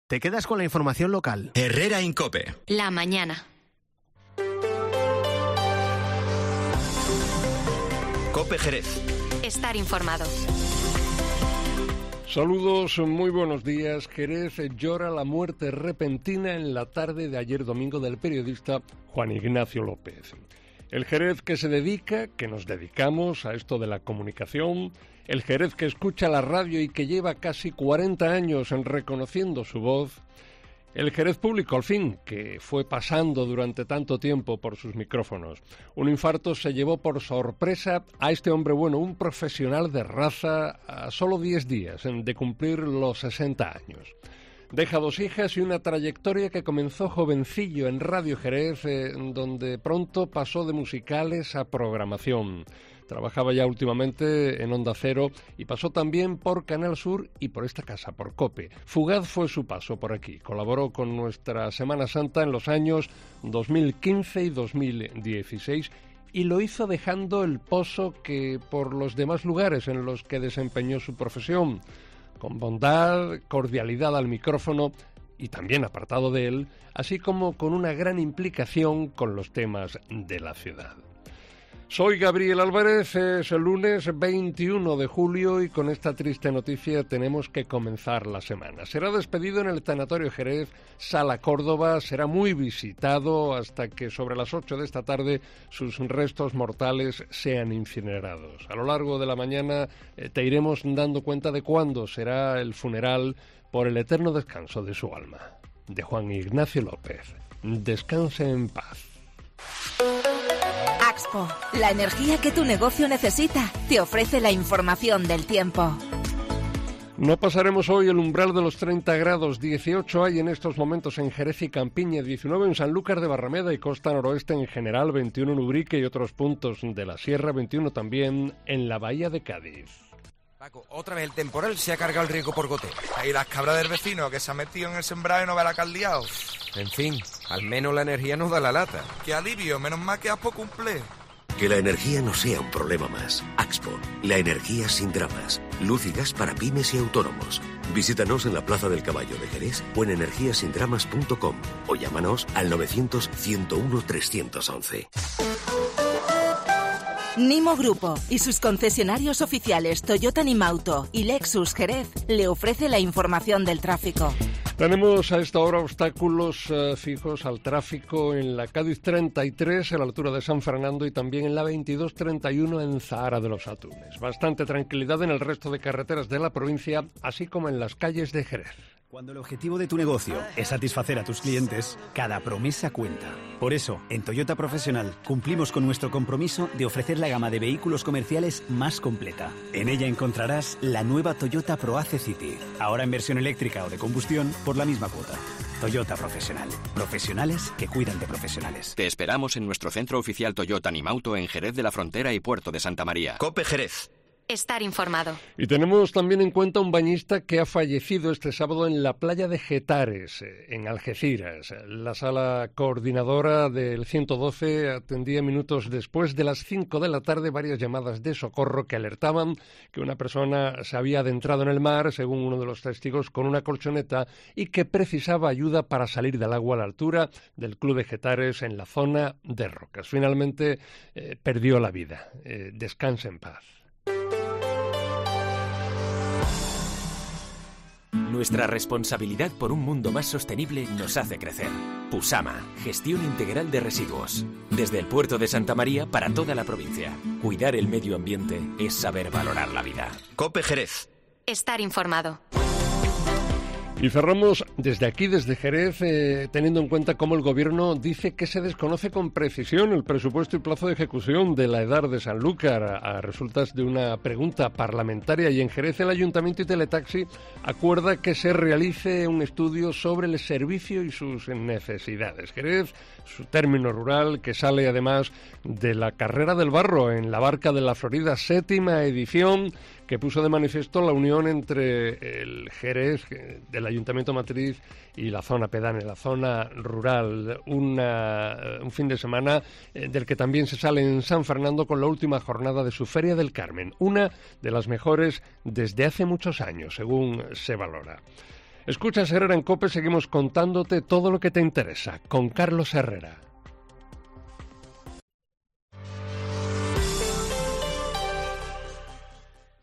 Te quedas con la información local. Herrera en COPE. La mañana. COPE Jerez. Estar informado. Saludos, muy buenos días. Jerez llora la muerte repentina en la tarde de ayer domingo del periodista Juan Ignacio López. El Jerez que se dedica, que nos dedicamos a esto de la comunicación, el Jerez que escucha la radio y que lleva casi 40 años reconociendo su voz, el Jerez público, al fin, que fue pasando durante tanto tiempo por sus micrófonos. Un infarto se llevó por sorpresa a este hombre bueno, un profesional de raza, a solo 10 días de cumplir los 60 años. Deja 2 hijas y una trayectoria que comenzó jovencillo en Radio Jerez, donde pronto pasó de musicales a programación. Trabajaba ya últimamente en Onda Cero y pasó también por Canal Sur y por esta casa, por COPE. Fugaz fue su paso por aquí. Colaboró con nuestra Semana Santa en los años 2015 y 2016 y lo hizo dejando el pozo que por los demás lugares en los que desempeñó su profesión. Con bondad, cordialidad al micrófono y también apartado de él, así como con una gran implicación con los temas de la ciudad. Soy Gabriel Álvarez, es el lunes 21 de julio y con esta triste noticia tenemos que comenzar la semana. Será despedido en el Tanatorio Jerez, Sala Córdoba, será muy visitado hasta que sobre las 8 de esta tarde sus restos mortales sean incinerados. A lo largo de la mañana te iremos dando cuenta de cuándo será el funeral por el eterno descanso de su alma, de Juan Ignacio López. Descanse en paz. Axpo, la energía que tu negocio necesita, te ofrece la información del tiempo. No pasaremos hoy el umbral de los 30 grados, 18 hay en estos momentos en Jerez y Campiña, 19 en Sanlúcar de Barrameda y Costa Noroeste en general, 21 en Ubrique y otros puntos de la sierra, 21 también en la Bahía de Cádiz. Paco, otra vez el temporal se ha cargado el riego por goteo. Ahí las cabras del vecino que se ha metido en el sembrado y no ve la que ha liado. En fin, al menos la energía nos da la lata. ¡Qué alivio! Menos mal que Axpo cumple. Que la energía no sea un problema más. Axpo, la energía sin dramas. Luz y gas para pymes y autónomos. Visítanos en la Plaza del Caballo de Jerez o en energiasindramas.com o llámanos al 900-101-311. Nimo Grupo y sus concesionarios oficiales Toyota Nimauto y Lexus Jerez le ofrece la información del tráfico. Tenemos a esta hora obstáculos fijos al tráfico en la Cádiz 33 a la altura de San Fernando y también en la 2231 en Zahara de los Atunes. Bastante tranquilidad en el resto de carreteras de la provincia, así como en las calles de Jerez. Cuando el objetivo de tu negocio es satisfacer a tus clientes, cada promesa cuenta. Por eso, en Toyota Profesional cumplimos con nuestro compromiso de ofrecer la gama de vehículos comerciales más completa. En ella encontrarás la nueva Toyota ProAce City, ahora en versión eléctrica o de combustión por la misma cuota. Toyota Profesional. Profesionales que cuidan de profesionales. Te esperamos en nuestro centro oficial Toyota Nimauto en Jerez de la Frontera y Puerto de Santa María. COPE Jerez. Estar informado. Y tenemos también en cuenta un bañista que ha fallecido este sábado en la playa de Getares, en Algeciras. La sala coordinadora del 112 atendía minutos después de las 5 de la tarde varias llamadas de socorro que alertaban que una persona se había adentrado en el mar, según uno de los testigos, con una colchoneta y que precisaba ayuda para salir del agua a la altura del Club de Getares en la zona de Rocas. Finalmente perdió la vida. Descanse en paz. Nuestra responsabilidad por un mundo más sostenible nos hace crecer. Pusama, gestión integral de residuos. Desde el puerto de Santa María para toda la provincia. Cuidar el medio ambiente es saber valorar la vida. COPE Jerez. Estar informado. Y cerramos desde aquí, desde Jerez, teniendo en cuenta cómo el Gobierno dice que se desconoce con precisión el presupuesto y plazo de ejecución de la EDAR de Sanlúcar a resultas de una pregunta parlamentaria. Y en Jerez el Ayuntamiento y Teletaxi acuerda que se realice un estudio sobre el servicio y sus necesidades. Jerez, su término rural, que sale además de la Carrera del Barro en la Barca de la Florida, 7ª edición, que puso de manifiesto la unión entre el Jerez del Ayuntamiento Matriz y la zona pedánea, la zona rural. Un fin de semana del que también se sale en San Fernando con la última jornada de su Feria del Carmen, una de las mejores desde hace muchos años, según se valora. Escuchas Herrera en COPE, seguimos contándote todo lo que te interesa con Carlos Herrera.